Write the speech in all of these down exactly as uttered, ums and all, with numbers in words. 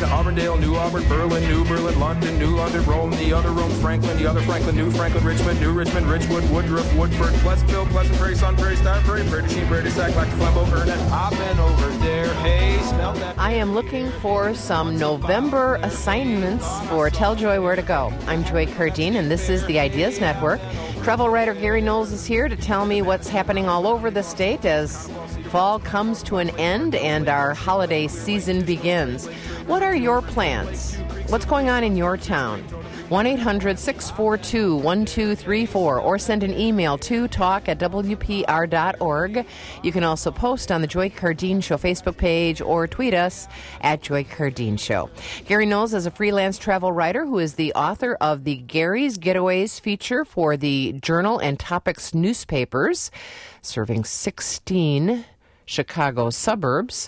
Auburndale, New Auburn, Berlin, New Berlin, London, New London, Rome, the other Rome, Franklin, the other Franklin, New Franklin, Richmond, New Richmond, Ridgewood, Woodruff, Woodford, Pleasantville, Pleasant Prairie, Sun Prairie, Star Prairie, Prairie du Chien, Prairie du Sac, Lac Flambeau, Ernest. I've been over there. Hey, smell that. I am looking for some November assignments for Tell Joy Where to Go. I'm Joy Cardine, and this is the Ideas Network. Travel writer Gary Knowles is here to tell me what's happening all over the state as fall comes to an end and our holiday season begins. What are your plans? What's going on in your town? one eight hundred six four two one two three four or send an email to talk at w p r dot org. You can also post on the Joy Cardine Show Facebook page or tweet us at Joy Cardine Show. Gary Knowles is a freelance travel writer who is the author of the Gary's Getaways feature for the Journal and Topics newspapers, serving sixteen Chicago suburbs.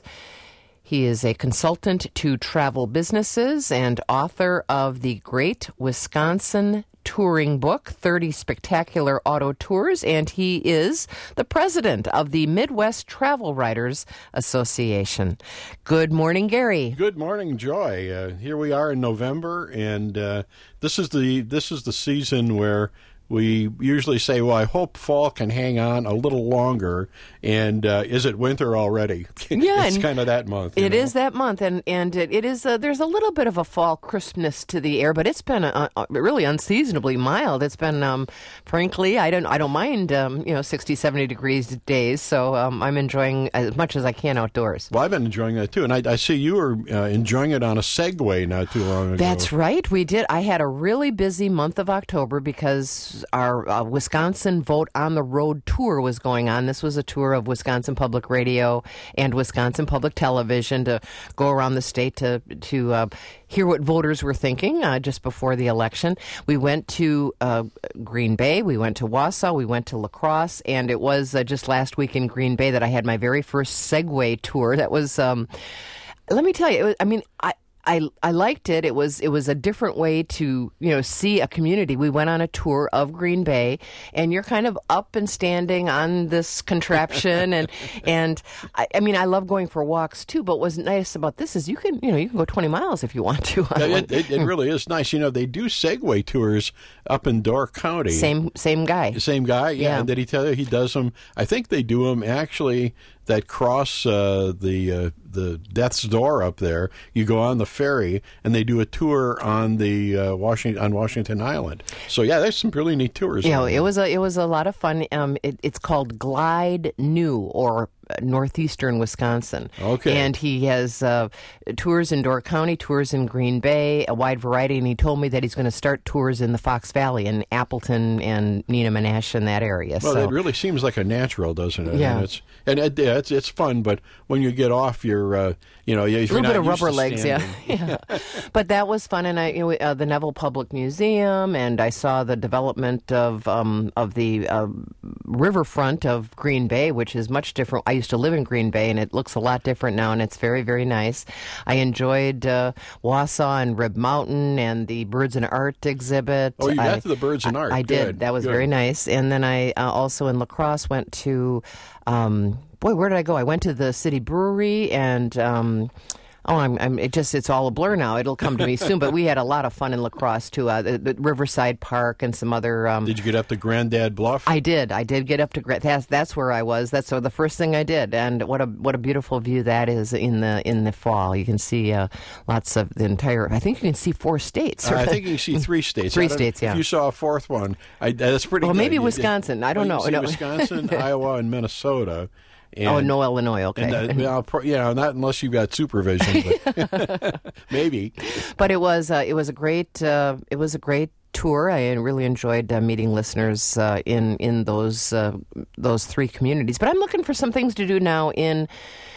He is a consultant to travel businesses and author of the Great Wisconsin Touring Book, thirty Spectacular Auto Tours, and he is the president of the Midwest Travel Writers Association. Good morning, Gary. Good morning, Joy. Uh, here we are in November, and uh, this is the this is the season where we usually say, well, I hope fall can hang on a little longer. And uh, is it winter already? Yeah, it's kind of that month. It know? is that month, and and it, it is. Uh, there's a little bit of a fall crispness to the air, but it's been uh, uh, really unseasonably mild. It's been, um, frankly, I don't I don't mind um, you know sixty, seventy degrees days, so um, I'm enjoying as much as I can outdoors. Well, I've been enjoying that too, and I, I see you were uh, enjoying it on a Segway not too long ago. That's right, we did. I had a really busy month of October because our uh, Wisconsin Vote on the Road tour was going on. This was a tour of Wisconsin Public Radio and Wisconsin Public Television to go around the state to to uh, hear what voters were thinking uh, just before the election. We went to uh, Green Bay, we went to Wausau, we went to La Crosse, and it was uh, just last week in Green Bay that I had my very first Segway tour. That was, um, let me tell you, it was, I mean, I. I I liked it. It was it was a different way to, you know, see a community. We went on a tour of Green Bay, and you're kind of up and standing on this contraption, and and I, I mean I love going for walks too. But what's nice about this is you can you know you can go twenty miles if you want to. it, it, it really is nice. You know, they do Segway tours up in Door County. Same same guy. Same guy. Yeah. Yeah. And did he tell you he does them? I think they do them actually that cross uh, the uh, the Death's Door up there. You go on the ferry, and they do a tour on the uh, Washington on Washington Island. So yeah, there's some really neat tours. Yeah, you know, it was a it was a lot of fun. Um, it, it's called Glide New or Northeastern Wisconsin. Okay. And he has uh, tours in Door County, tours in Green Bay, a wide variety. And he told me that he's going to start tours in the Fox Valley, in Appleton and Nenemonash in that area. Well, so. it really seems like a natural, doesn't it? Yeah. And it's and it, yeah, it's it's fun, but when you get off, you're uh, you know, if a you're little not bit of used rubber to legs, yeah. standing. yeah. But that was fun, and I, you know, uh, the Neville Public Museum, and I saw the development of um, of the uh, riverfront of Green Bay, which is much different. I used to live in Green Bay, and it looks a lot different now, and it's very, very nice. I enjoyed uh, Wausau and Rib Mountain and the Birds and Art exhibit. Oh, you got I, to the Birds and Art. I, I did. Good. That was Good. very nice. And then I uh, also in La Crosse went to. Um, Boy, where did I go? I went to the City Brewery, and um, oh, I'm, I'm. It just it's all a blur now. It'll come to me soon. But we had a lot of fun in La Crosse too. Uh, the, the Riverside Park and some other. Um, Did you get up to Granddad Bluff? I did. I did get up to Gra- that's that's where I was. That's so the first thing I did, and what a what a beautiful view that is in the in the fall. You can see uh, lots of the entire. I think you can see four states. Uh, I think you can see three states. Three I don't- states, yeah. If you saw a fourth one, I, that's pretty. Well, good. maybe You- Wisconsin. I don't well, know. You No. can see Wisconsin, Iowa, and Minnesota. And, Oh, no, Illinois. Okay. And, uh, well, pro- you know, not unless you've got supervision, but maybe. But it was uh, it was a great uh, it was a great tour. I really enjoyed uh, meeting listeners uh, in in those uh, those three communities. But I'm looking for some things to do now in.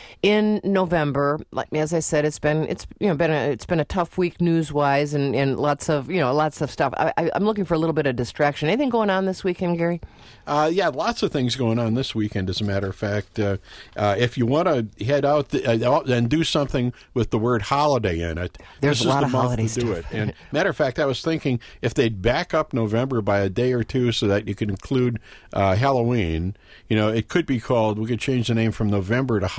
In November, like as I said, it's been it's you know been a, it's been a tough week news wise, and, and lots of you know lots of stuff. I, I, I'm looking for a little bit of distraction. Anything going on this weekend, Gary? Uh, yeah, lots of things going on this weekend. As a matter of fact, uh, uh, if you want to head out the, uh, and do something with the word holiday in it, There's this a is lot the of month holiday to do stuff. it. And matter of fact, I was thinking if they'd back up November by a day or two so that you could include uh, Halloween, you know, it could be called. We could change the name from November to Holiday.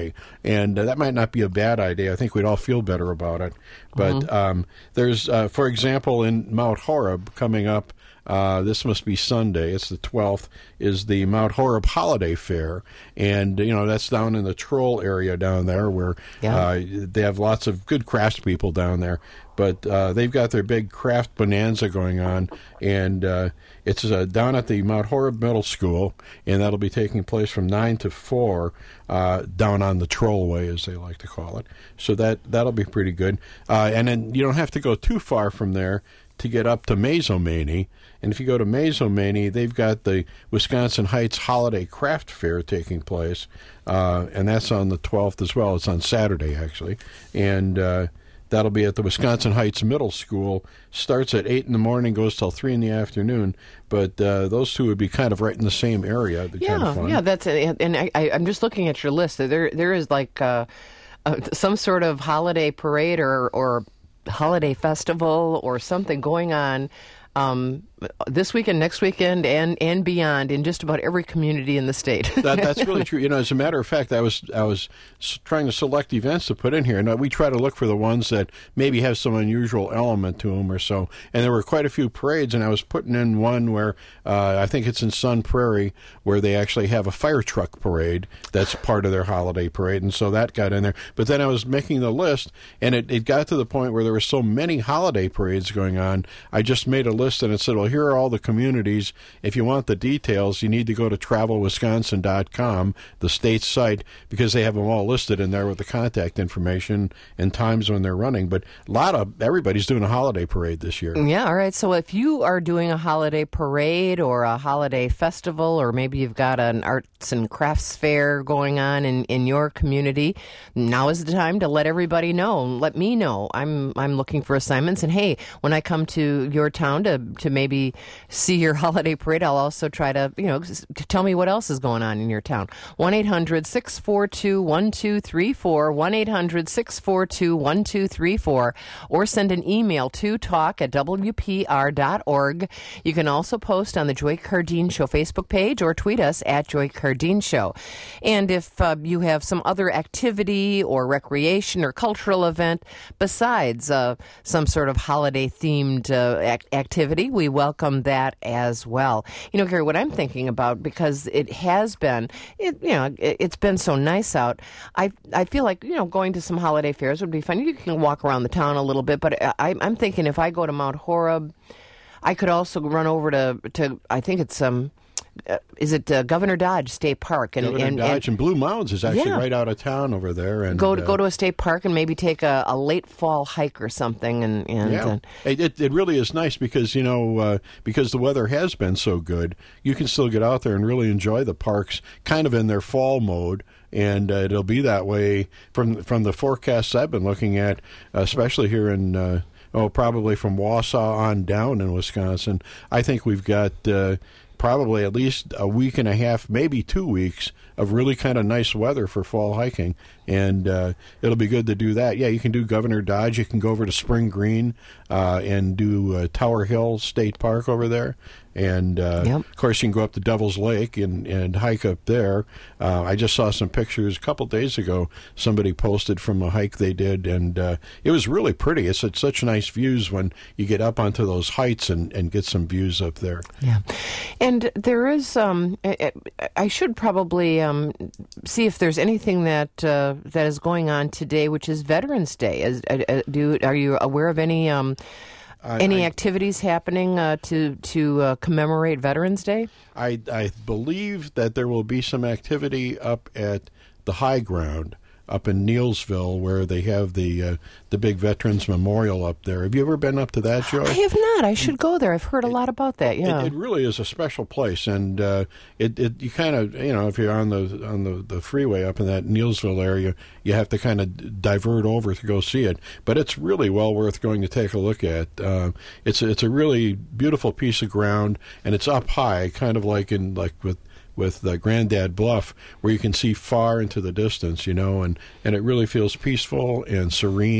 holiday, and uh, that might not be a bad idea. I think we'd all feel better about it. But mm-hmm. um, there's, uh, for example, in Mount Horeb coming up. Uh, this must be Sunday. It's the twelfth. Is the Mount Horeb Holiday Fair, and you know that's down in the Troll area down there, where yeah. uh, they have lots of good craftspeople down there. But uh, they've got their big craft bonanza going on, and uh, it's uh, down at the Mount Horeb Middle School, and that'll be taking place from nine to four uh, down on the Trollway, as they like to call it. So that that'll be pretty good. Uh, and then you don't have to go too far from there to get up to Mazomanie. And if you go to Mazomanie, they've got the Wisconsin Heights Holiday Craft Fair taking place, uh, and that's on the twelfth as well. It's on Saturday, actually. And uh, that'll be at the Wisconsin Heights Middle School. Starts at eight in the morning, goes till three in the afternoon. But uh, those two would be kind of right in the same area. It'd be yeah, kind of fun. Yeah, that's it. And I, I, I'm just looking at your list. There, There is like uh, uh, some sort of holiday parade or, or holiday festival or something going on um, this weekend, next weekend, and, and beyond in just about every community in the state. that, that's really true. You know, as a matter of fact, I was I was trying to select events to put in here, and we try to look for the ones that maybe have some unusual element to them or so. And there were quite a few parades, and I was putting in one where uh, I think it's in Sun Prairie, where they actually have a fire truck parade that's part of their holiday parade, and so that got in there. But then I was making the list, and it, it got to the point where there were so many holiday parades going on, I just made a list, and it said, well, here are all the communities. If you want the details, you need to go to travel wisconsin dot com, the state site, because they have them all listed in there with the contact information and times when they're running. But a lot of everybody's doing a holiday parade this year. Yeah, all right. So if you are doing a holiday parade or a holiday festival, or maybe you've got an arts and crafts fair going on in, in your community, now is the time to let everybody know. Let me know. I'm I'm looking for assignments, and hey, when I come to your town to to maybe see your holiday parade, I'll also try to, you know, tell me what else is going on in your town. one eight hundred six four two one two three four, one eight hundred six four two one two three four, or send an email to talk at w p r dot org. You can also post on the Joy Cardine Show Facebook page or tweet us at Joy Cardine Show. And if uh, you have some other activity or recreation or cultural event besides uh, some sort of holiday-themed uh, act- activity, we welcome that as well. You know, Gary, what I'm thinking about, because it has been, it, you know, it, it's been so nice out. I I feel like, you know, going to some holiday fairs would be fun. You can walk around the town a little bit, but I, I'm thinking if I go to Mount Horeb, I could also run over to, to I think it's um. Uh, is it uh, Governor Dodge State Park? And, Governor and, Dodge and, and Blue Mountains is actually yeah. right out of town over there. And go to, uh, go to a state park and maybe take a, a late fall hike or something. And, and yeah, uh, it it really is nice because you know uh, because the weather has been so good, you can still get out there and really enjoy the parks, kind of in their fall mode. And uh, it'll be that way from from the forecasts I've been looking at, especially here in. Uh, Oh, probably from Wausau on down in Wisconsin. I think we've got uh, probably at least a week and a half, maybe two weeks of really kind of nice weather for fall hiking. And uh, it'll be good to do that. Yeah, you can do Governor Dodge. You can go over to Spring Green uh, and do uh, Tower Hill State Park over there. And, uh, yep. of course, you can go up to Devil's Lake and, and hike up there. Uh, I just saw some pictures a couple days ago. Somebody posted from a hike they did, and uh, it was really pretty. It's, it's such nice views when you get up onto those heights and, and get some views up there. Yeah. And there is, um, I, I should probably um, see if there's anything that uh, that is going on today, which is Veterans Day. Is, uh, do, are you aware of any... Um, Uh, Any I, activities happening uh, to to uh, commemorate Veterans Day? I, I believe that there will be some activity up at the High Ground up in Neilsville, where they have the uh, the big Veterans Memorial up there. Have you ever been up to that, Joy? I have not. I should go there. I've heard a it, lot about that. Yeah, it, it really is a special place, and uh, it, it you kind of you know if you're on the on the, the freeway up in that Neilsville area, you have to kind of divert over to go see it. But it's really well worth going to take a look at. Uh, it's it's a really beautiful piece of ground, and it's up high, kind of like in like with. with uh, Granddad Bluff, where you can see far into the distance, you know, and, and it really feels peaceful and serene,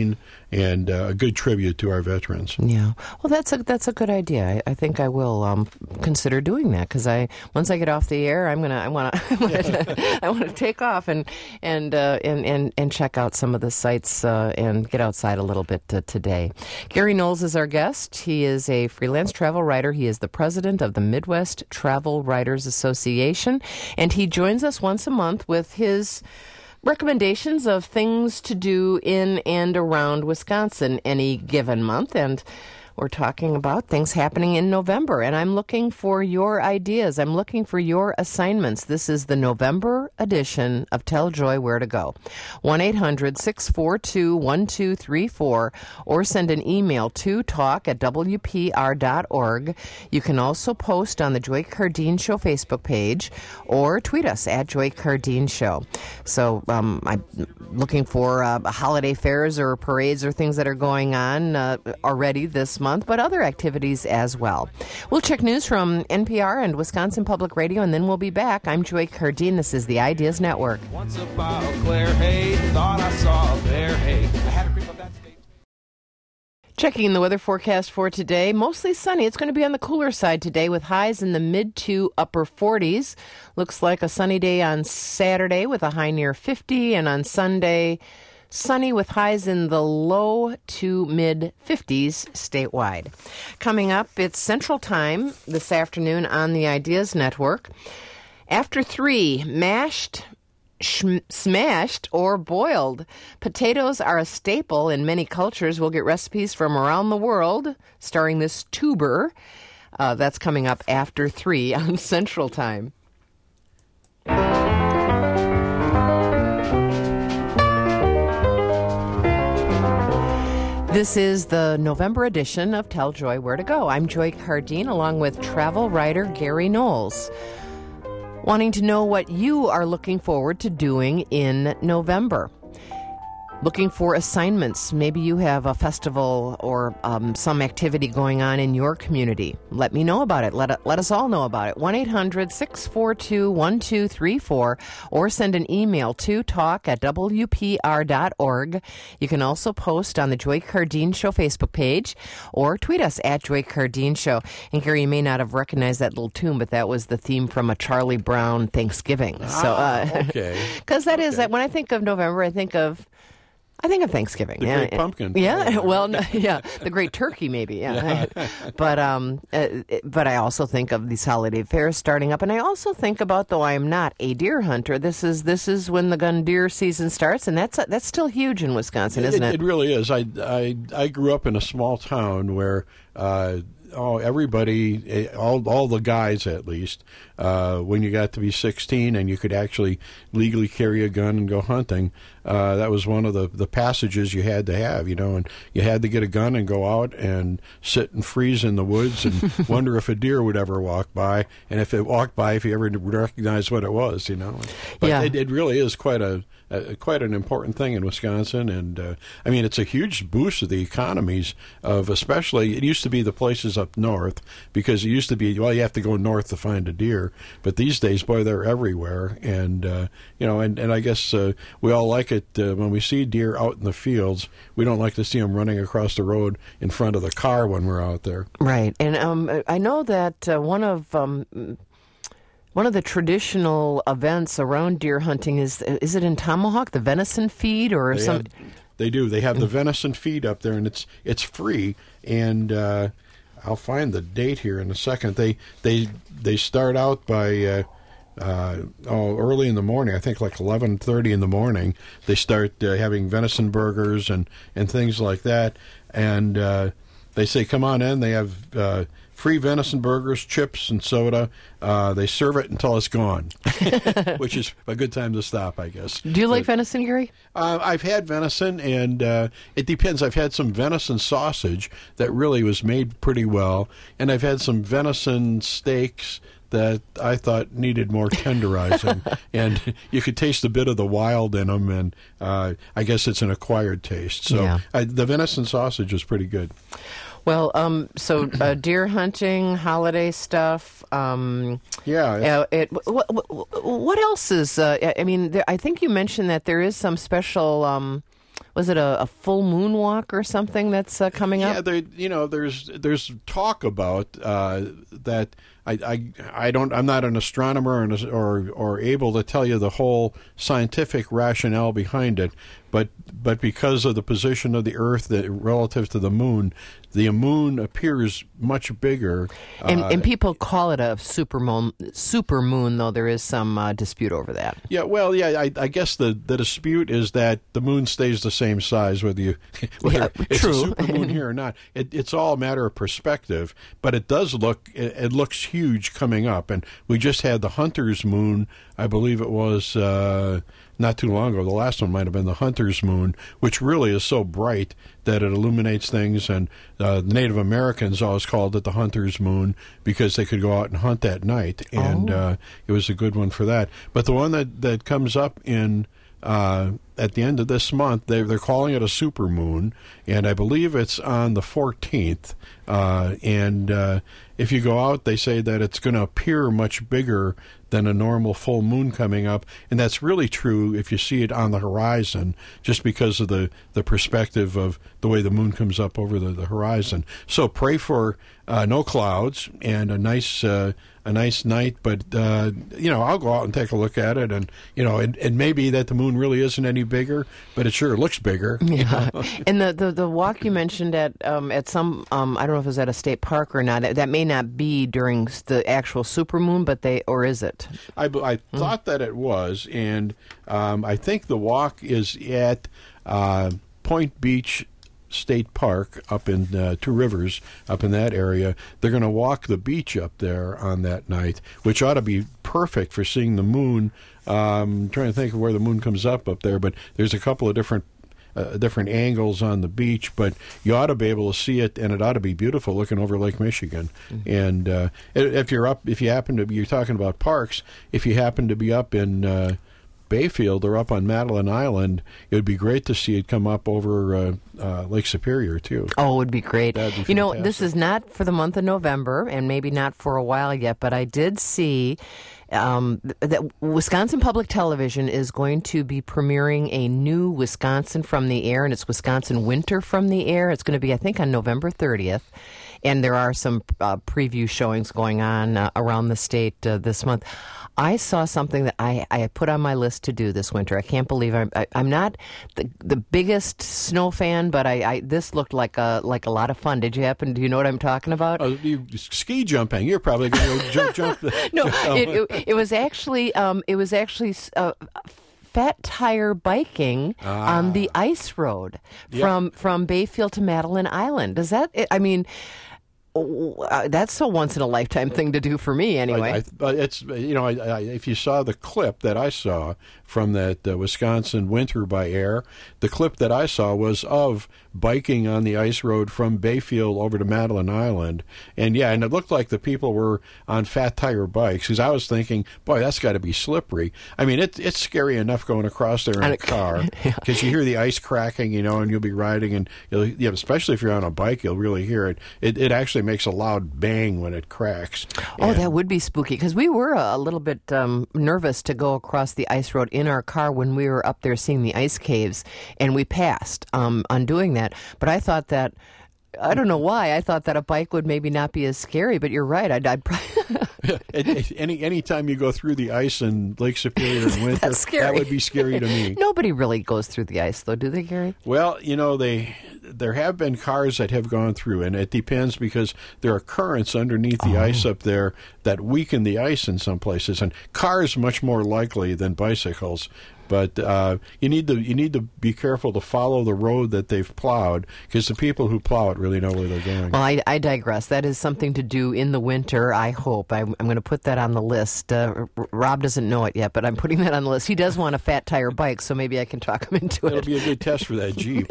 and uh, a good tribute to our veterans. Yeah, well, that's a that's a good idea. I, I think I will um, consider doing that because I once I get off the air, I'm gonna I want to I want to take off and and, uh, and and and check out some of the sites uh, and get outside a little bit uh, today. Gary Knowles is our guest. He is a freelance travel writer. He is the president of the Midwest Travel Writers Association, and he joins us once a month with his recommendations of things to do in and around Wisconsin any given month. And we're talking about things happening in November, and I'm looking for your ideas. I'm looking for your assignments. This is the November edition of Tell Joy Where to Go. one eight hundred six four two one two three four or send an email to talk at w p r dot org. You can also post on the Joy Cardine Show Facebook page or tweet us at Joy Cardine Show. So um, I'm looking for uh, holiday fairs or parades or things that are going on uh, already this month. Month, but other activities as well. We'll check news from N P R and Wisconsin Public Radio, and then we'll be back. I'm Joy Cardine. This is the Ideas Network. Once about Claire Hay, thought I saw a bear hay. I had a creep up that state. Checking the weather forecast for today, mostly sunny. It's going to be on the cooler side today with highs in the mid to upper forties. Looks like a sunny day on Saturday with a high near fifty, and on Sunday, sunny with highs in the low to mid fifties statewide. Coming up, it's Central Time this afternoon on the Ideas Network. After three, mashed, sh- smashed, or boiled. Potatoes are a staple in many cultures. We'll get recipes from around the world starring this tuber. Uh, that's coming up after three on Central Time. This is the November edition of Tell Joy Where to Go. I'm Joy Cardine, along with travel writer Gary Knowles. Wanting to know what you are looking forward to doing in November. Looking for assignments. Maybe you have a festival or um, some activity going on in your community. Let me know about it. Let, let us all know about it. one eight hundred six four two one two three four or send an email to talk at w p r dot org. You can also post on the Joy Cardine Show Facebook page or tweet us at Joy Cardine Show. And Gary, you may not have recognized that little tune, but that was the theme from a Charlie Brown Thanksgiving. Ah, so, uh, okay. Because that okay. is that when I think of November, I think of I think of Thanksgiving. The yeah. great pumpkin. Yeah. Well, no, yeah. The great turkey, maybe. Yeah. yeah. but um, uh, but I also think of these holiday fairs starting up, and I also think about, though I am not a deer hunter, this is this is when the gun deer season starts, and that's that's still huge in Wisconsin, isn't it? It, it really is. I, I I grew up in a small town where. Uh, Oh, everybody, all all the guys at least, uh, when you got to be sixteen and you could actually legally carry a gun and go hunting, uh, that was one of the, the passages you had to have, you know, and you had to get a gun and go out and sit and freeze in the woods and wonder if a deer would ever walk by, and if it walked by, if you ever recognized what it was, you know. But yeah. it, it really is quite a, a quite an important thing in Wisconsin, and uh, I mean, it's a huge boost to the economies of, especially, it used to be the places up north, because it used to be, well, you have to go north to find a deer, but these days, boy, they're everywhere, and uh, you know, and, and I guess uh, we all like it uh, when we see deer out in the fields. We don't like to see them running across the road in front of the car when we're out there. Right, and um, I know that uh, one of um, one of the traditional events around deer hunting is is it in Tomahawk, the venison feed, or they some? Have, they do. They have the venison feed up there, and it's it's free, and. Uh, I'll find the date here in a second. They they they start out by uh, uh, oh early in the morning. I think like eleven thirty in the morning. They start uh, having venison burgers and, and things like that. And uh, they say, "Come on in." They have uh, free venison burgers, chips, and soda. Uh, they serve it until it's gone, which is a good time to stop, I guess. Do you like but, venison, Gary? Uh, I've had venison, and uh, it depends. I've had some venison sausage that really was made pretty well, and I've had some venison steaks that I thought needed more tenderizing, and you could taste a bit of the wild in them, and uh, I guess it's an acquired taste. So Yeah. I, the venison sausage is pretty good. Well, um, so uh, deer hunting, holiday stuff. Um, Yeah. uh, it, what, what else is? Uh, I mean, there, I think you mentioned that there is some special um, was it a, a full moon walk or something that's uh, coming up? Yeah, there, you know, there's there's talk about uh, that. I, I I don't I'm not an astronomer or, or or able to tell you the whole scientific rationale behind it, but but because of the position of the Earth that, relative to the moon, the moon appears much bigger. And, uh, and people call it a super moon, super moon, though there is some uh, dispute over that. Yeah, well, yeah, I, I guess the, the dispute is that the moon stays the same size whether you whether Yeah, it's true. a super moon here or not. It, it's all a matter of perspective, but it does look it, it looks huge coming up, and we just had the Hunter's moon. I believe it was uh, not too long ago. The last one might have been the Hunter's moon, which really is so bright that it illuminates things. And uh, the Native Americans always called it the Hunter's moon because they could go out and hunt at night, and Oh. uh, it was a good one for that. But the one that, that comes up in uh, at the end of this month, they, they're calling it a supermoon, and I believe it's on the fourteenth. Uh, and uh, if you go out, they say that it's going to appear much bigger than a normal full moon coming up, and that's really true if you see it on the horizon, just because of the, the perspective of the way the moon comes up over the, the horizon. So pray for uh, no clouds and a nice uh, a nice night, but uh, you know, I'll go out and take a look at it, and you know, it, it may be that the moon really isn't any bigger, but it sure looks bigger. Yeah, and the, the, the walk you mentioned at um, at some um, I don't know if it was at a state park or not. That, that may not be during the actual supermoon, but they or is it? I, I thought that it was, and um, I think the walk is at uh, Point Beach State Park up in uh, Two Rivers, up in that area. They're going to walk the beach up there on that night, which ought to be perfect for seeing the moon. Um, I'm trying to think of where the moon comes up up there, but there's a couple of different Uh, different angles on the beach, but you ought to be able to see it, and it ought to be beautiful looking over Lake Michigan. Mm-hmm. And uh, if you're up, if you happen to be, you're talking about parks, if you happen to be up in uh, Bayfield or up on Madeline Island, it would be great to see it come up over uh, uh, Lake Superior, too. Oh, it would be great. That'd be you know, fantastic. this is not for the month of November, and maybe not for a while yet, but I did see um, that Wisconsin Public Television is going to be premiering a new Wisconsin from the Air, and it's Wisconsin Winter from the Air. It's going to be, I think, on November thirtieth. And there are some uh, preview showings going on uh, around the state uh, this month. I saw something that I, I put on my list to do this winter. I can't believe I'm, I, I'm not the, the biggest snow fan, but I, I this looked like a like a lot of fun. Did you happen? Do you know what I'm talking about? Oh, you, ski jumping. You're probably going to jump, jump. No, jump. it, it, it was actually um, it was actually uh, fat tire biking Ah. on the ice road Yep. from from Bayfield to Madeline Island. Does that? I mean. Uh, that's a once in a lifetime thing to do for me, anyway. I, I, but it's you know I, I, if you saw the clip that I saw from that uh, Wisconsin Winter by Air, the clip that I saw was of biking on the ice road from Bayfield over to Madeline Island, and yeah, and it looked like the people were on fat tire bikes. Because I was thinking, boy, that's got to be slippery. I mean, it, it's scary enough going across there in On a a- car because you hear the ice cracking, you know, and you'll be riding, and you'll, yeah, especially if you're on a bike, you'll really hear it. It, it actually makes a loud bang when it cracks. Oh, And- that would be spooky because we were a little bit um, nervous to go across the ice road in our car when we were up there seeing the ice caves, and we passed um, on doing that. But I thought that. I don't know why. I thought that a bike would maybe not be as scary, but you're right. I'd, I'd probably. It- it- any any time you go through the ice in Lake Superior in winter, That's scary. that would be scary to me. Nobody really goes through the ice, though, do they, Gary? Well, you know, they there have been cars that have gone through, and it depends because there are currents underneath the ice up there that weaken the ice in some places, and cars much more likely than bicycles. But uh, you need to you need to be careful to follow the road that they've plowed because the people who plow it really know where they're going. Well, I, I digress. That is something to do in the winter, I hope. I'm, I'm going to put that on the list. Uh, R- Rob doesn't know it yet, but I'm putting that on the list. He does want a fat tire bike, so maybe I can talk him into It'll it. be a good test for that Jeep.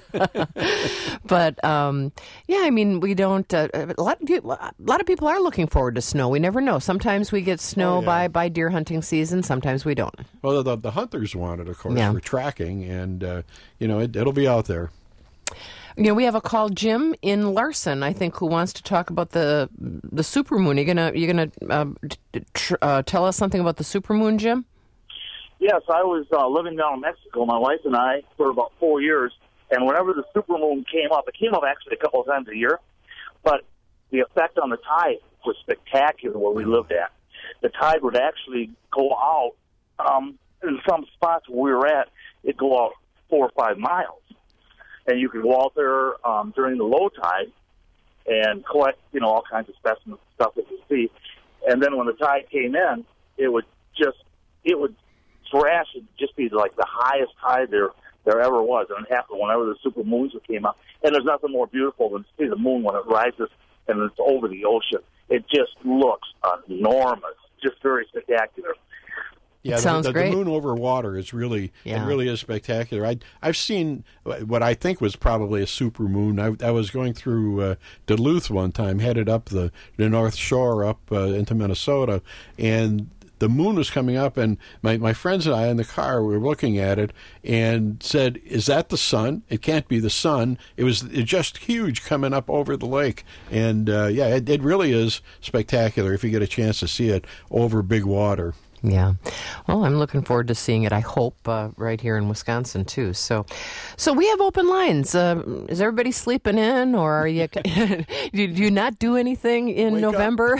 But um, yeah, I mean, we don't. Uh, a lot of people, a lot of people are looking forward to snow. We never know. Sometimes we get snow Oh, yeah. by by deer hunting season. Sometimes we don't. Well, the, the hunters want it, of course, Yeah. for tracking, and uh, you know it, it'll be out there. You know, we have a call, Jim in Larson, I think, who wants to talk about the the supermoon. You gonna you gonna uh, t- tr- uh, tell us something about the supermoon, Jim? Yes, I was uh, living down in Mexico, my wife and I, for about four years. And whenever the supermoon came up, it came up actually a couple of times a year, but the effect on the tide was spectacular where we lived at. The tide would actually go out, um, in some spots where we were at, it'd go out four or five miles. And you could go out there um, during the low tide and collect, you know, all kinds of specimens and stuff that you see. And then when the tide came in, it would just, it would thrash, it'd just be like the highest tide there there ever was. And it happened whenever the super moons came up. And there's nothing more beautiful than to see the moon when it rises and it's over the ocean. It just looks enormous, just very spectacular. Yeah, the, sounds the, great. The moon over water is really, Yeah. it really is spectacular. I, I've seen what I think was probably a super moon. I, I was going through uh, Duluth one time, headed up the, the North Shore up uh, into Minnesota, and the moon was coming up, and my, my friends and I in the car were looking at it and said, is that the sun? It can't be the sun. It was just huge coming up over the lake. And, uh, yeah, it, it really is spectacular if you get a chance to see it over big water. Yeah. Well, I'm looking forward to seeing it, I hope, uh, right here in Wisconsin, too. So so we have open lines. Uh, is everybody sleeping in, or are you, do you not do anything in Wake November?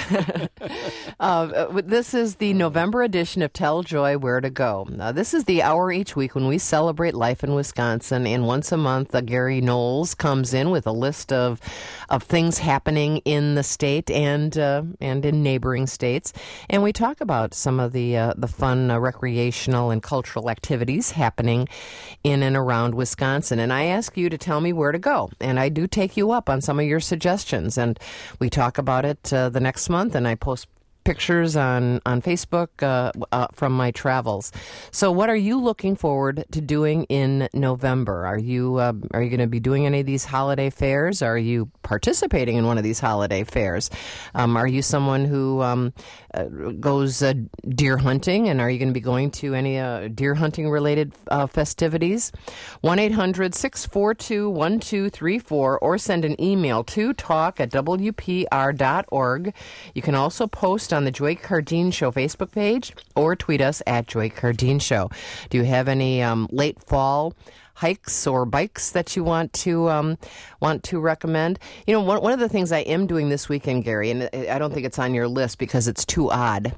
uh, this is the November edition of Tell Joy Where to Go. Now, this is the hour each week when we celebrate life in Wisconsin, and once a month, uh, Gary Knowles comes in with a list of of things happening in the state and uh, and in neighboring states, and we talk about some of the Uh, the fun uh, recreational and cultural activities happening in and around Wisconsin. And I ask you to tell me where to go. And I do take you up on some of your suggestions. And we talk about it uh, the next month, and I post pictures on, on Facebook uh, uh, from my travels. So what are you looking forward to doing in November? Are you uh, are you going to be doing any of these holiday fairs? Are you participating in one of these holiday fairs? Um, are you someone who um, uh, goes uh, deer hunting, and are you going to be going to any uh, deer hunting related uh, festivities? one eight hundred six four two one two three four, or send an email to talk at w p r dot org. You can also post on the Joy Cardine Show Facebook page or tweet us at Joy Cardine Show. Do you have any um, late fall hikes or bikes that you want to um, want to recommend? You know, one, one of the things I am doing this weekend, Gary, and I don't think it's on your list because it's too odd,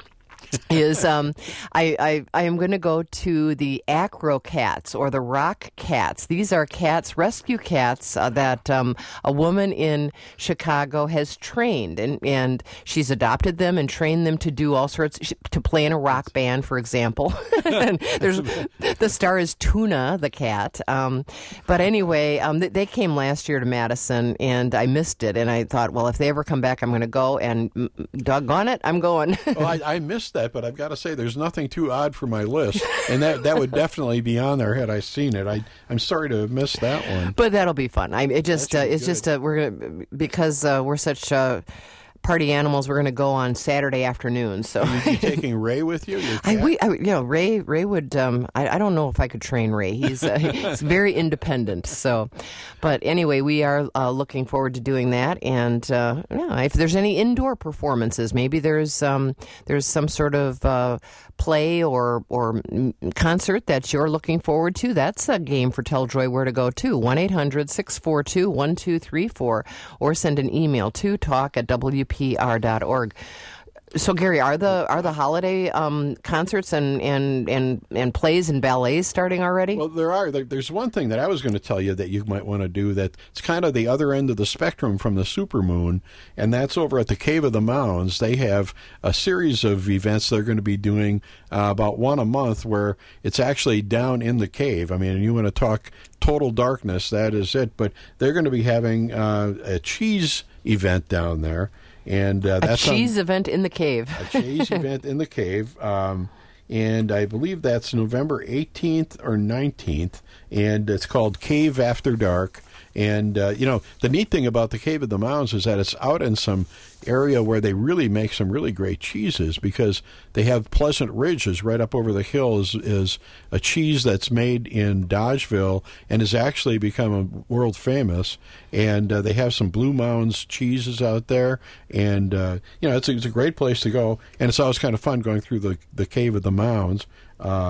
is um, I, I, I am going to go to the Acro Cats or the Rock Cats. These are cats, rescue cats uh, that um, a woman in Chicago has trained, and, and she's adopted them and trained them to do all sorts, to play in a rock band, for example. And there's the star is Tuna, the cat. Um, but anyway, um, they, they came last year to Madison, and I missed it. And I thought, well, if they ever come back, I'm going to go. And mm, doggone it, I'm going. Well, I, I missed that. But I've got to say, there's nothing too odd for my list, and that, that would definitely be on there had I seen it. I I'm sorry to have missed that one, but that'll be fun. I it just uh, it's good. just uh, we're gonna because uh, we're such uh, party animals. We're going to go on Saturday afternoon. So you, you taking Ray with you? Your I, cat? we, I, you know, Ray. Ray would. Um, I, I don't know if I could train Ray. He's uh, he's very independent. So, but anyway, we are uh, looking forward to doing that. And uh, yeah, if there's any indoor performances, maybe there's um, there's some sort of uh, play or or concert that you're looking forward to. That's a game for Tell Joy Where to Go to. one eight hundred six four two one two three four, or send an email to talk at w p r dot org. So, Gary, are the are the holiday um, concerts and, and, and, and plays and ballets starting already? Well, there are. There, there's one thing that I was going to tell you that you might want to do that it's kind of the other end of the spectrum from the supermoon, and that's over at the Cave of the Mounds. They have a series of events they're going to be doing, uh, about one a month, where it's actually down in the cave. I mean, you want to talk total darkness, that is it. But they're going to be having uh, a cheese event down there. And uh, that's a cheese on, event in the cave. a cheese event in the cave. Um, and I believe that's November eighteenth or nineteenth. And it's called Cave After Dark. And, uh, you know, the neat thing about the Cave of the Mounds is that it's out in some area where they really make some really great cheeses, because they have Pleasant Ridge is right up over the hill is, is a cheese that's made in Dodgeville and has actually become world famous. And uh, they have some Blue Mounds cheeses out there. And, uh, you know, it's a, it's a great place to go. And it's always kind of fun going through the, the Cave of the Mounds. Uh,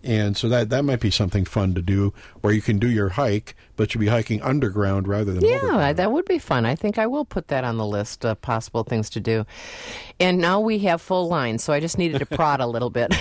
And so that, that might be something fun to do, where you can do your hike, but you'll be hiking underground rather than Yeah, overground. that would be fun. I think I will put that on the list of possible things to do. And now we have full lines, so I just needed to prod a little bit.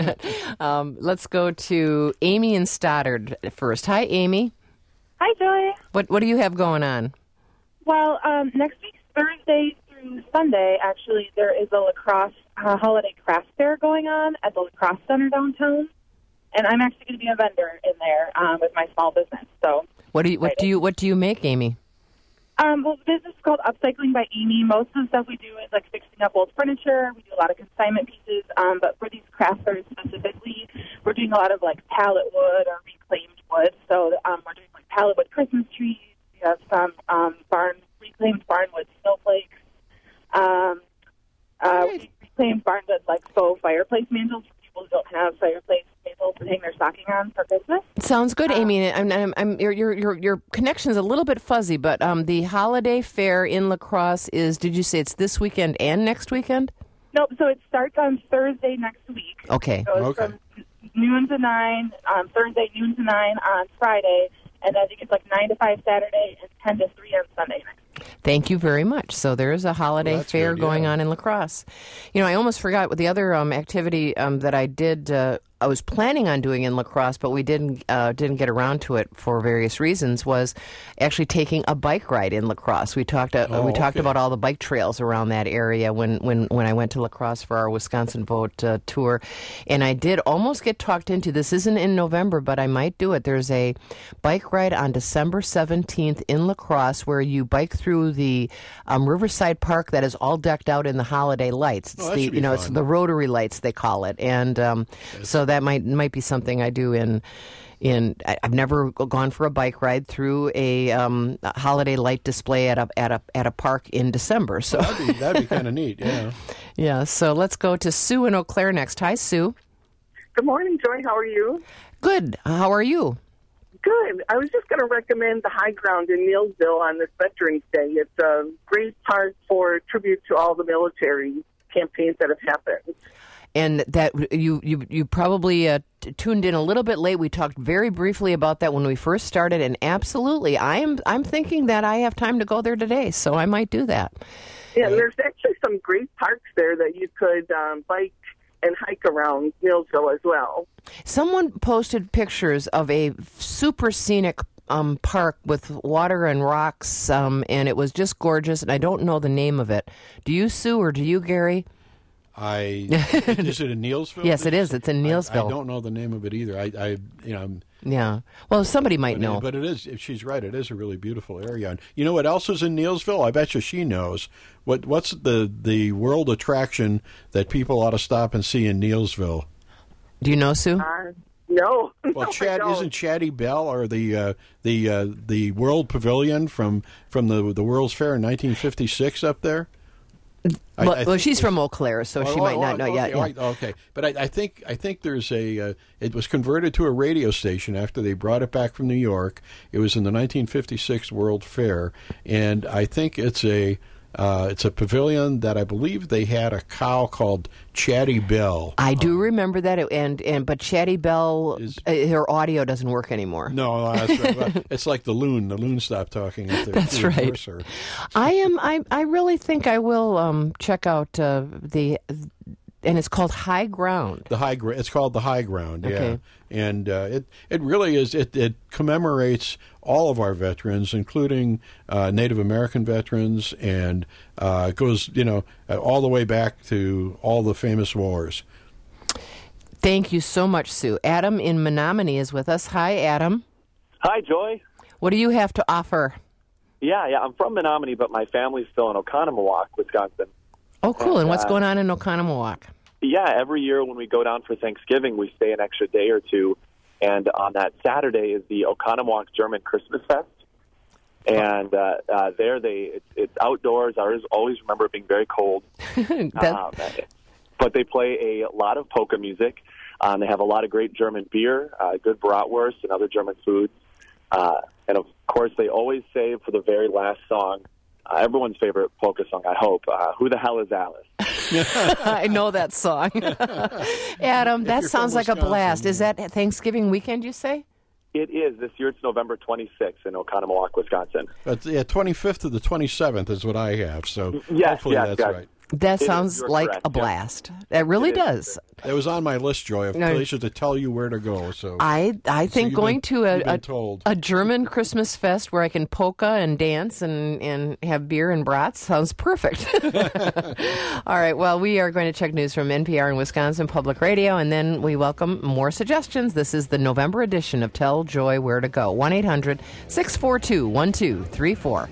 um, let's go to Amy in Stoddard first. Hi, Amy. Hi, Joy. What What do you have going on? Well, um, next week, Thursday through Sunday, actually, there is a lacrosse uh, holiday craft fair going on at the Lacrosse Center downtown. And I'm actually going to be a vendor in there um, with my small business. So, What do you What do you What do you make, Amy? um, well, the business is called Upcycling by Amy. Most of the stuff we do is like fixing up old furniture. We do a lot of consignment pieces. Um, but for these craft fairs specifically, we're doing a lot of like pallet wood or reclaimed wood. So um, we're doing like pallet wood Christmas trees. We have some um, barn reclaimed barnwood snowflakes. Um, uh, we reclaimed barnwood like faux fireplace mantles for people who don't have fireplace mantles to hang their stocking on for Christmas. Sounds good, Amy. I'm, I'm, I'm, your, your, your, your connection's a little bit fuzzy, but um, the holiday fair in La Crosse is, did you say it's this weekend and next weekend? Nope, so it starts on Thursday next week. Okay. So it's Okay. from noon to nine, um, Thursday, noon to nine on Friday, and I think it's like nine to five Saturday and ten to three on Sunday next week. Thank you very much. So there is a holiday Well, that's fair good, going yeah. on in La Crosse. You know, I almost forgot what the other um, activity um, that I did. Uh, I was planning on doing in La Crosse, but we didn't uh, didn't get around to it for various reasons. Was actually taking a bike ride in La Crosse. We talked uh, Oh, we talked okay. about all the bike trails around that area when when, when I went to La Crosse for our Wisconsin Vote uh, tour, and I did almost get talked into. This isn't in November, but I might do it. There's a bike ride on December seventeenth in La Crosse where you bike through the um, Riverside Park that is all decked out in the holiday lights. It's Oh, that the should be you know it's fun. the Rotary lights they call it, and um, so that might might be something I do in. In I- I've never gone for a bike ride through a, um, a holiday light display at a at a at a park in December. So That'd be, that'd be kind of neat, yeah. yeah. So let's go to Sue in Eau Claire next. Hi, Sue. Good morning, Joy. How are you? Good. How are you? Good. I was just going to recommend the High Ground in Neilsville on this Veterans Day. It's a great park for tribute to all the military campaigns that have happened. And that you you you probably uh, t- tuned in a little bit late. We talked very briefly about that when we first started, and absolutely, I am I'm thinking that I have time to go there today, so I might do that. Yeah, and there's actually some great parks there that you could um, bike and hike around Neilsville as well. Someone posted pictures of a super scenic um, park with water and rocks, um, and it was just gorgeous. And I don't know the name of it. Do you, Sue, or do you, Gary? I is it in Neilsville? Yes, it is. It's in I- Neilsville. I, don't know the name of it either. I, I you know, I'm- Yeah. Well, somebody might but, know. but it is. She's right. It is a really beautiful area. And you know what else is in Neilsville? I bet you she knows. What What's the the world attraction that people ought to stop and see in Neilsville? Do you know, Sue? Uh, no. Well, no, Chad I don't. isn't Chatty Bell or the uh, the uh, the World Pavilion from from the the World's Fair in nineteen fifty-six up there. I- well, I well, think she's it's- from Eau Claire, so she Oh, might oh, not know. okay, Yeah, all yeah. right, okay. But I, I think I think there's a. Uh, it was converted to a radio station after they brought it back from New York. It was in the nineteen fifty-six World Fair, and I think it's a. Uh, it's a pavilion that I believe they had a cow called Chatty Bell. I do remember that, and and but Chatty Bell, Is- uh, her audio doesn't work anymore. No, that's right. Well, it's like the loon. The loon stopped talking. At the That's right. reverser. I am. I I really think I will um, check out uh, the, and it's called High Ground. The high ground. It's called the High Ground. Yeah, Okay. and uh, it it really is. It it commemorates all of our veterans, including uh, Native American veterans, and uh, it goes you know all the way back to all the famous wars. Thank you so much, Sue. Adam in Menominee is with us. Hi, Adam. Hi, Joy. What do you have to offer? Yeah, yeah. I'm from Menominee, but my family's still in Oconomowoc, Wisconsin. Oh, cool. And, And, what's uh, going on in Oconomowoc? Yeah, every year when we go down for Thanksgiving, we stay an extra day or two. And on that Saturday is the Oconomowoc German Christmas Fest. And uh, uh, there they it's, it's outdoors. I always, always remember it being very cold. That- Um, but they play a lot of polka music. Um, they have a lot of great German beer, uh, good bratwurst, and other German foods. Uh, and, of course, they always save for the very last song, uh, everyone's favorite polka song, I hope, uh, Who the Hell is Alice? I know that song. Adam, that you're sounds from like a blast. Wisconsin, Is that Thanksgiving weekend, you say? It is. This year it's November twenty-sixth in Oconomowoc, Wisconsin. But yeah, twenty-fifth to the twenty-seventh is what I have. So Yes, hopefully yes, that's yes. right. That It is. sounds You're like correct, a yeah. blast. That really It is. does. It was on my list, Joy, of No. places to tell you where to go. So I I think you've going been- to a, you've been a told. a German Christmas fest where I can polka and dance and, and have beer and brats sounds perfect. All right, well, we are going to check news from N P R and Wisconsin Public Radio, and then we welcome more suggestions. This is the November edition of Tell Joy Where to Go. one eight hundred six four two one two three four.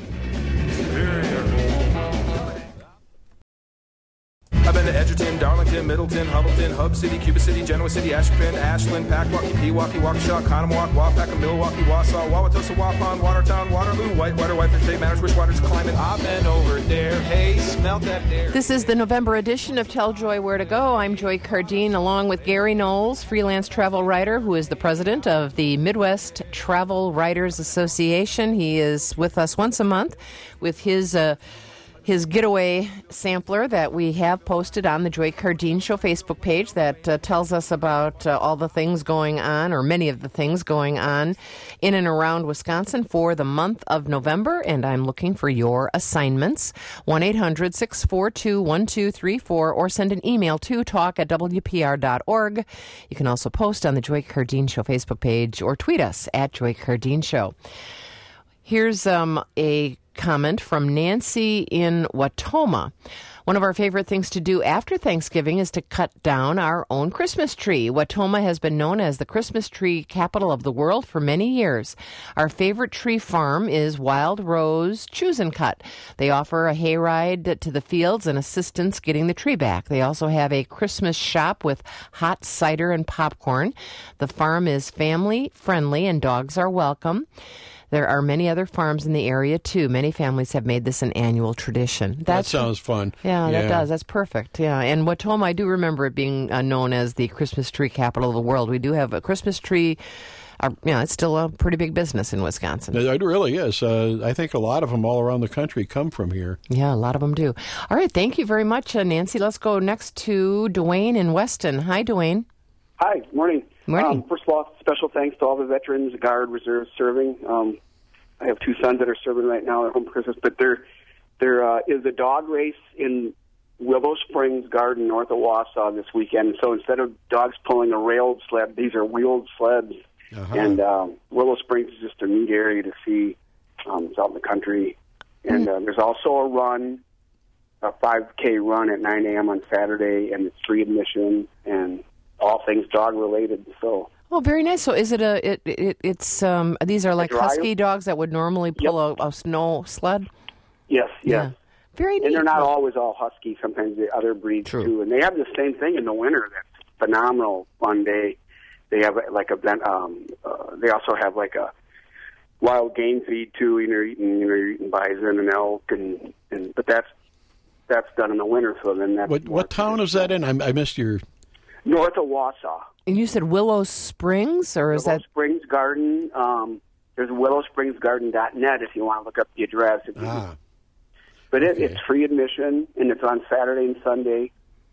I've been to Edgerton, Darlington, Middleton, Hubbleton, Hub City, Cuba City, Genoa City, Ashburn, Ashland, Packwaukee, Pewaukee, Waukesha, Conomowoc, Waupaca, Milwaukee, Wausau, Wauwatosa, Waupun, Watertown, Waterloo, Whitewater, Whitefish, State Manors, Wishwater's Climate. I've been over there. Hey, smelt that dare. This is the November edition of Tell Joy Where to Go. I'm Joy Cardine, along with Gary Knowles, freelance travel writer, who is the president of the Midwest Travel Writers Association. He is with us once a month with his uh, his getaway sampler that we have posted on the Joy Cardine Show Facebook page that uh, tells us about uh, all the things going on, or many of the things going on in and around Wisconsin for the month of November. And I'm looking for your assignments. one eight hundred six four two one two three four, or send an email to talk at w p r dot org. You can also post on the Joy Cardine Show Facebook page or tweet us at Joy Cardine Show. Here's um, a comment from Nancy in Watoma. One of our favorite things to do after Thanksgiving is to cut down our own Christmas tree. Watoma has been known as the Christmas tree capital of the world for many years. Our favorite tree farm is Wild Rose Choose and Cut. They offer a hayride to the fields and assistance getting the tree back. They also have a Christmas shop with hot cider and popcorn. The farm is family friendly and dogs are welcome. There are many other farms in the area, too. Many families have made this an annual tradition. that sounds fun. Yeah, that does. That's perfect. Yeah, and Watoma, I do remember it being uh, known as the Christmas tree capital of the world. We do have a Christmas tree. Uh, yeah, it's still a pretty big business in Wisconsin. It really is. Uh, I think a lot of them all around the country come from here. Yeah, a lot of them do. All right, thank you very much, uh, Nancy. Let's go next to Dwayne in Weston. Hi, Dwayne. Hi, good morning. Morning. Um, first of all, special thanks to all the veterans, Guard, Reserve serving. Um, I have two sons that are serving right now at home for Christmas, but there there uh, is a dog race in Willow Springs Garden north of Wausau this weekend. So instead of dogs pulling a railed sled, these are wheeled sleds. Uh-huh. And um, Willow Springs is just a neat area to see. Um, it's out in the country. And uh, there's also a run, a five K run at nine a.m. on Saturday, and it's free admission and all things dog related. So. Oh, very nice. So, is it a? It, it it's um. These are like drive? husky dogs that would normally pull a, a snow sled. Yes, yes. Yeah. Very neat. And they're not always all husky. Sometimes the other breeds True. too. And they have the same thing in the winter. That's phenomenal. One day, they have like a um. Uh, they also have like a wild game feed too. You know, eating you know you're eating bison and elk and and but that's that's done in the winter. So then that's What what town is that in? I, I missed your. north of Wausau. And you said Willow Springs, or is Willow that? Springs Garden. Um, there's willow springs garden dot net if you want to look up the address. If you, Ah, but it, okay. it's free admission, and it's on Saturday and Sunday.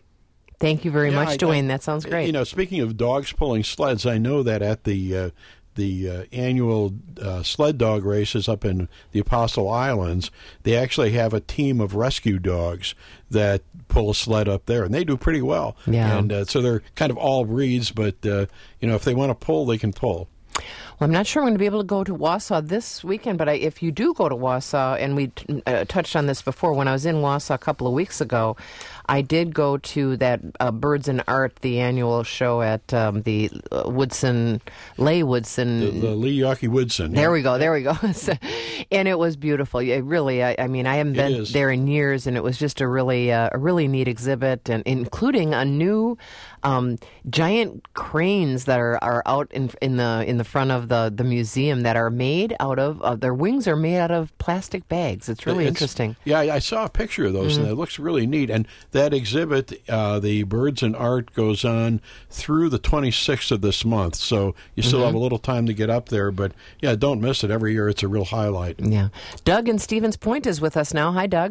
Thank you very Yeah, much, I- Dwayne. I- that sounds great. You know, speaking of dogs pulling sleds, I know that at the uh, the uh, annual uh, sled dog races up in the Apostle Islands, they actually have a team of rescue dogs that pull a sled up there, and they do pretty well. Yeah. And uh, so they're kind of all breeds, but uh, you know, if they want to pull, they can pull. Well, I'm not sure I'm going to be able to go to Wausau this weekend, but I, if you do go to Wausau, and we uh, touched on this before, when I was in Wausau a couple of weeks ago, I did go to that uh, Birds and Art, the annual show at um, the uh, Woodson, Leigh Woodson. The, the Lee Yawkey Woodson. There we go. There we go. So- and it was beautiful. It really, I, I mean, I haven't It been is. there in years, and it was just a really, uh, a really neat exhibit, and including a new um, giant cranes that are, are out in in the in the front of the, the museum that are made out of uh, their wings are made out of plastic bags. It's really It's- interesting. Yeah, I I saw a picture of those, and it looks really neat. And that exhibit, uh, the Birds and Art, goes on through the twenty-sixth of this month. So you still have a little time to get up there. But, yeah, don't miss it. Every year it's a real highlight. Yeah. Doug in Stevens Point is with us now. Hi, Doug.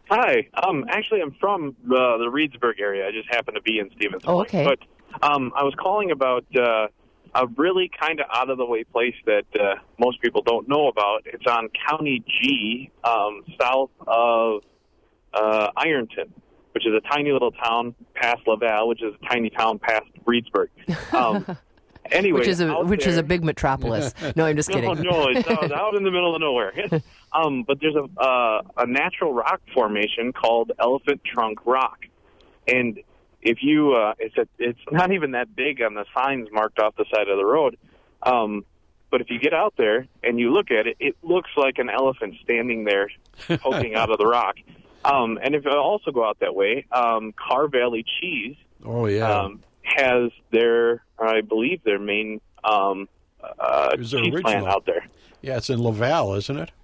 Hi. Um, actually, I'm from uh, the Reedsburg area. I just happen to be in Stevens Oh, Point. okay. But um, I was calling about uh, a really kind of out-of-the-way place that uh, most people don't know about. It's on County G, um, south of uh, Ironton, which is a tiny little town past Laval, which is a tiny town past Reedsburg. Um, anyway, which is a out which there, is a big metropolis. No, I'm just kidding. No, no, it's out, out in the middle of nowhere. um, but there's a uh, a natural rock formation called Elephant Trunk Rock, and if you uh, it's a, it's not even that big on the signs marked off the side of the road. Um, but if you get out there and you look at it, it looks like an elephant standing there, poking out of the rock. Um, and if you also go out that way, um, Car Valley Cheese. Oh yeah. Um, has their, I believe, their main um, uh, It was their cheese original. plant out there. Yeah, it's in Laval, isn't it?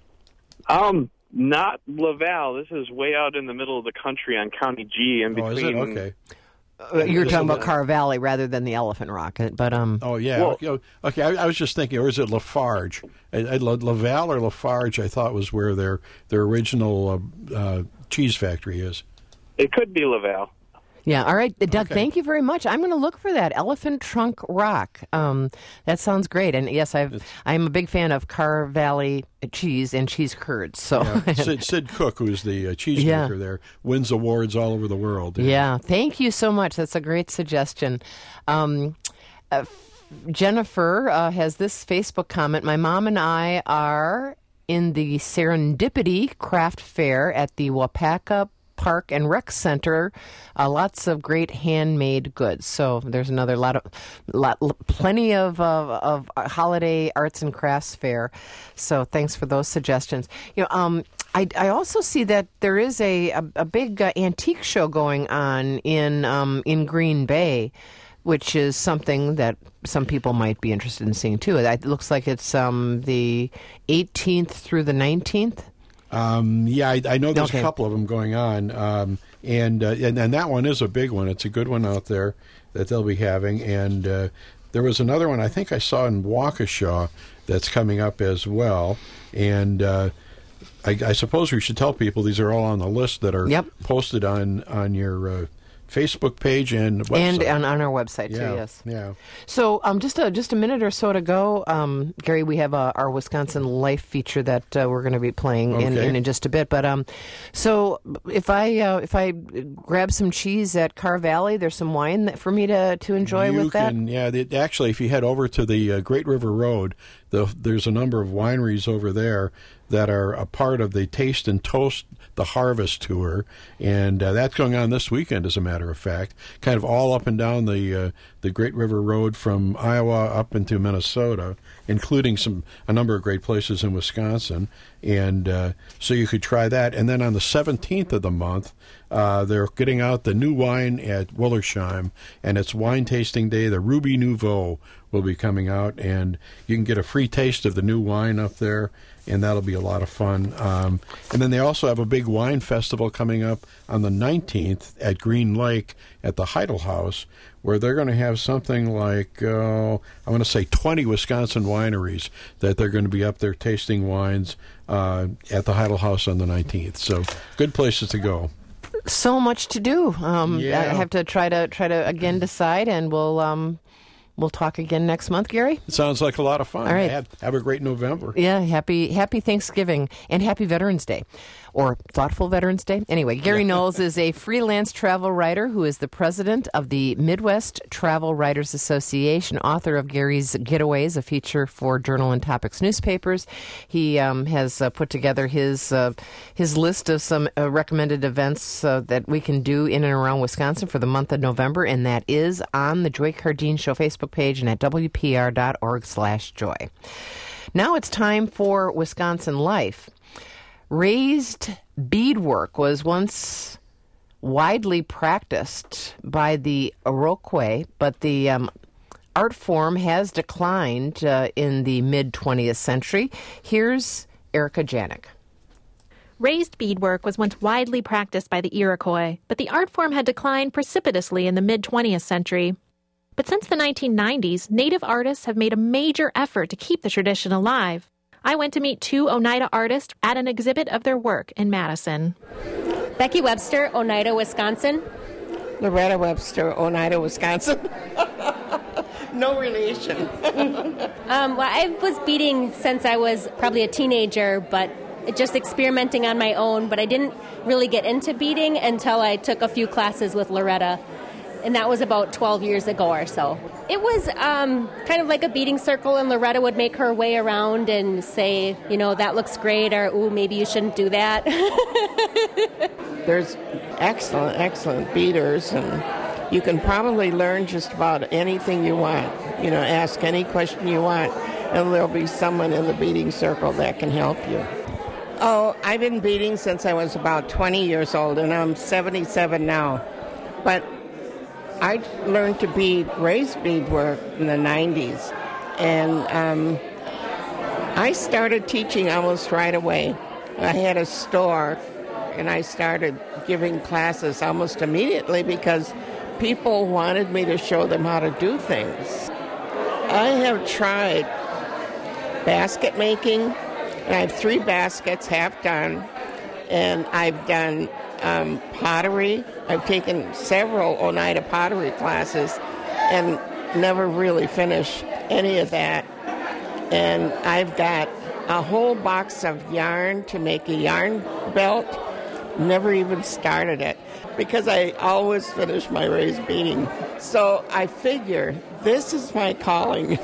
Um, not Laval. This is way out in the middle of the country on County G, in Oh, is between. it? Okay. Uh, you were talking about Car Valley rather than the Elephant Rock, but um. Oh yeah. Well- okay. okay. I, I was just thinking, or is it Lafarge? I, I, Laval or Lafarge? I thought was where their their original uh, uh, cheese factory is. It could be Laval. Yeah, all right, Doug, Okay. thank you very much. I'm going to look for that Elephant Trunk Rock. Um, that sounds great. And yes, I've, I'm a big fan of Car Valley cheese and cheese curds. So Yeah. Sid, Sid Cook, who's the uh, cheesemaker Yeah. there, wins awards all over the world. yeah, thank you so much. That's a great suggestion. Um, uh, Jennifer uh, has this Facebook comment. My mom and I are in the Serendipity Craft Fair at the Wapaka Park and Rec Center. Uh, lots of great handmade goods. So there's another lot of, lot, plenty of, uh, of holiday arts and crafts fair. So thanks for those suggestions. You know, um, I, I also see that there is a a, a big uh, antique show going on in um, in Green Bay, which is something that some people might be interested in seeing too. It looks like it's um, the eighteenth through the nineteenth. Um, yeah, I, I know there's Okay. a couple of them going on, um, and, uh, and and that one is a big one. It's a good one out there that they'll be having, and uh, there was another one I think I saw in Waukesha that's coming up as well, and uh, I, I suppose we should tell people these are all on the list that are Yep. posted on on your uh, Facebook page and website. And on, on our website yeah, too, yes. yeah. So um, just a just a minute or so to go, um, Gary. We have uh, our Wisconsin Life feature that uh, we're going to be playing in, Okay. in, in just a bit. But um, so if I uh, if I grab some cheese at Car Valley, there's some wine that, for me to, to enjoy you with that. can, yeah, the, actually, if you head over to the uh, Great River Road, the, there's a number of wineries over there that are a part of the Taste and Toast the Harvest Tour, and uh, that's going on this weekend, as a matter of fact, kind of all up and down the uh, the Great River Road from Iowa up into Minnesota, including some a number of great places in Wisconsin, and uh, so you could try that. And then on the seventeenth of the month, uh, they're getting out the new wine at Willersheim, and it's wine tasting day. The Ruby Nouveau will be coming out, and you can get a free taste of the new wine up there, and that'll be a lot of fun. Um, and then they also have a big wine festival coming up on the nineteenth at Green Lake at the Heidel House, where they're going to have something like, uh, I want to say twenty Wisconsin wineries that they're going to be up there tasting wines uh, at the Heidel House on the nineteenth. So good places to go. So much to do. Um, Yeah. I have to try to try to again decide, and we'll um, we'll talk again next month, Gary. It sounds like a lot of fun. All right. Have, have a great November. Yeah, happy happy Thanksgiving and happy Veterans Day, or thoughtful Veterans Day. Anyway, Gary Knowles is a freelance travel writer who is the president of the Midwest Travel Writers Association, author of Gary's Getaways, a feature for Journal and Topics newspapers. He um, has uh, put together his uh, his list of some uh, recommended events uh, that we can do in and around Wisconsin for the month of November, and that is on the Joy Cardine Show Facebook page and at W P R dot org slash joy. Now it's time for Wisconsin Life. Raised beadwork was once widely practiced by the Iroquois, but the um, art form has declined uh, in the mid-twentieth century. Here's Erica Janik. Raised beadwork was once widely practiced by the Iroquois, but the art form had declined precipitously in the mid-twentieth century. But since the nineteen nineties, Native artists have made a major effort to keep the tradition alive. I went to meet two Oneida artists at an exhibit of their work in Madison. Becky Webster, Oneida, Wisconsin. Loretta Webster, Oneida, Wisconsin. No relation. um, well, I was beading since I was probably a teenager, but just experimenting on my own. But I didn't really get into beading until I took a few classes with Loretta, and that was about twelve years ago or so. It was um, kind of like a beading circle, and Loretta would make her way around and say, you know, that looks great, or, ooh, maybe you shouldn't do that. There's excellent, excellent beaders, and you can probably learn just about anything you want. You know, ask any question you want, and there'll be someone in the beading circle that can help you. Oh, I've been beading since I was about twenty years old, and I'm seventy-seven now. But I learned to bead raised beadwork in the nineties, and um, I started teaching almost right away. I had a store, and I started giving classes almost immediately because people wanted me to show them how to do things. I have tried basket making, and I have three baskets half done, and I've done um, pottery. I've taken several Oneida pottery classes and never really finished any of that. And I've got a whole box of yarn to make a yarn belt. Never even started it because I always finish my raised beading. So I figure this is my calling.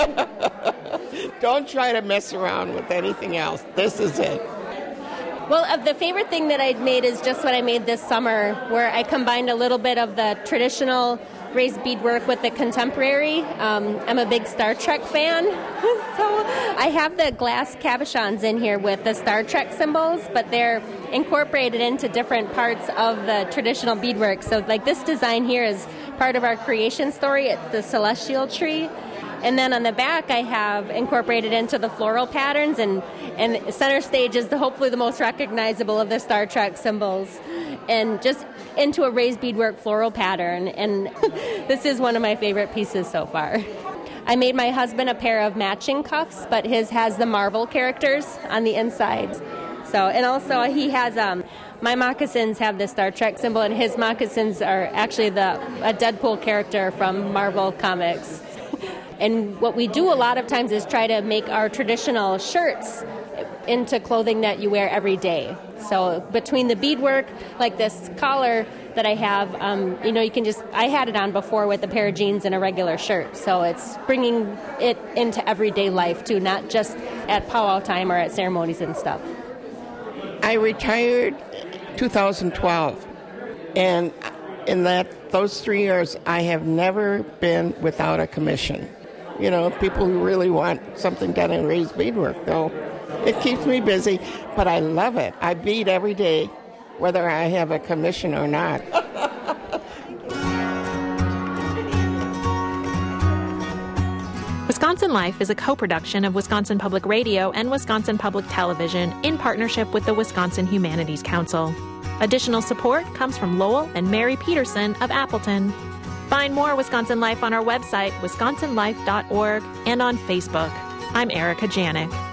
Don't try to mess around with anything else. This is it. Well, uh, the favorite thing that I made is just what I made this summer, where I combined a little bit of the traditional raised beadwork with the contemporary. Um, I'm a big Star Trek fan, so I have the glass cabochons in here with the Star Trek symbols, but they're incorporated into different parts of the traditional beadwork. So like this design here is part of our creation story. It's the celestial tree. And then on the back, I have incorporated into the floral patterns, and, and center stage is the, hopefully the most recognizable of the Star Trek symbols, and just into a raised beadwork floral pattern. And this is one of my favorite pieces so far. I made my husband a pair of matching cuffs, but his has the Marvel characters on the inside. So, and also he has um, my moccasins have the Star Trek symbol, and his moccasins are actually the a Deadpool character from Marvel Comics. And what we do a lot of times is try to make our traditional shirts into clothing that you wear every day. So between the beadwork, like this collar that I have, um, you know, you can just, I had it on before with a pair of jeans and a regular shirt. So it's bringing it into everyday life too, not just at powwow time or at ceremonies and stuff. I retired two thousand twelve, and in that those three years, I have never been without a commission. You know, people who really want something done in raised beadwork, though. It keeps me busy, but I love it. I bead every day, whether I have a commission or not. Wisconsin Life is a co-production of Wisconsin Public Radio and Wisconsin Public Television in partnership with the Wisconsin Humanities Council. Additional support comes from Lowell and Mary Peterson of Appleton. Find more Wisconsin Life on our website, wisconsin life dot org, and on Facebook. I'm Erica Janik.